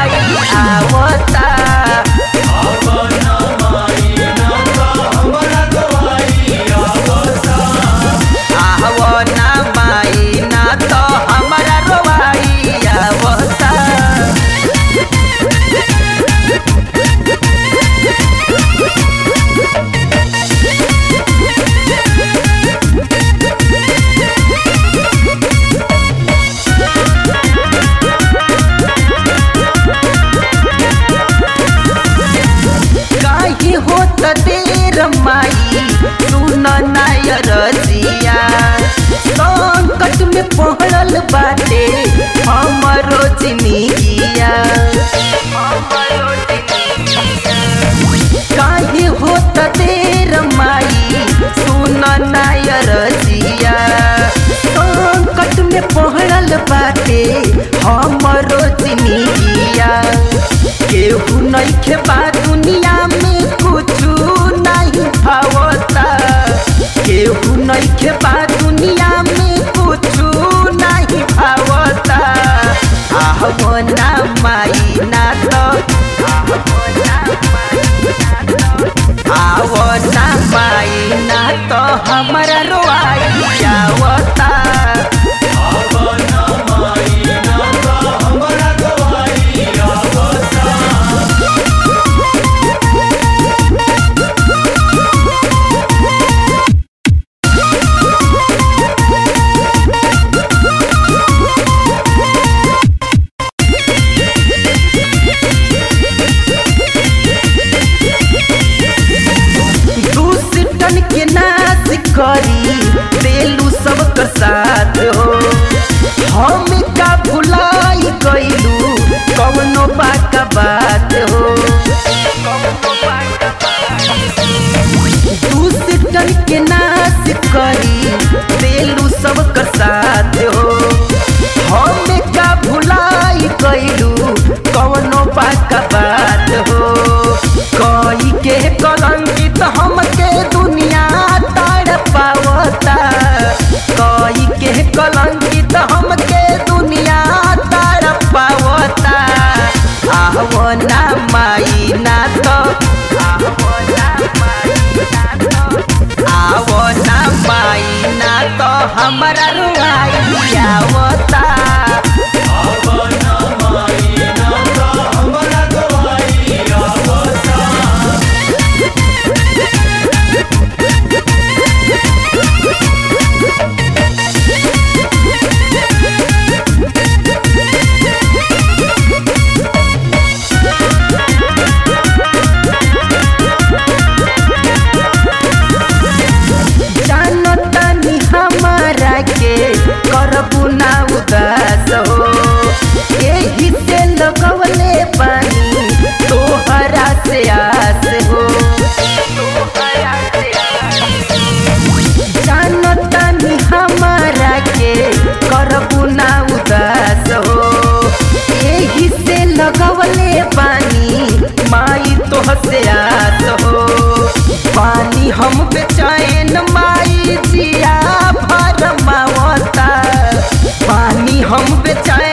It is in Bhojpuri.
रोवाई आवता। आवना माई ना तो हमारा रोवाई आवता। काहे होत देर माई सुन नायर जिया, संकट में पड़ल बाटे हमरो जिंदगिया। काहे होत देर माई सुन नायर जिया, संकट में पड़ल बाटे हमरो जिंदगिया। केहू नइखे बा दुनिया में कुछु नहीं भावता, केहू नइखे बा दुनिया में कुछु नहीं भावता। आवना माई ना तो आवना माई ना तो हमारा रोवाई आवता। दुष्टन के नाश करी देलू सबकर साथ हो, हम का भुलाई गईलू कवनो बाका बात हो। दुष्टन के नाश करी देलू सबकर साथ हो, हम का भुलाई गईलू कवनो बाका बात हो। कई के कलंकित हमके दुनिया ताड़ पावता, कई के कलंकित हमके दुनिया ताड़ पावता। आवना माई ना तो आवना माई ना तो हमारा रुआई आवता। जानतानी हमारा के करबू ना उदास हो, यही से लगवले पानी तोहरा से आस हो। जानतानी हमारा के करबू ना उदास हो, यही से लगवले पानी माई तोह से आस हो। पानी हम बेचैन माई जिया भरमावता, पानी हम बेचैन